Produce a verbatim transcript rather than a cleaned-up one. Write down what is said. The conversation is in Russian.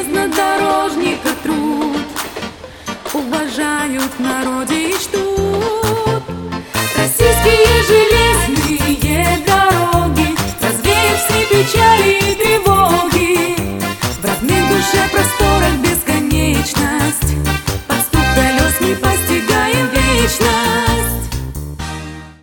железнодорожника труд уважают в народе и ждут. Российские железные дороги развеют все печали и тревоги в родных душе просторах.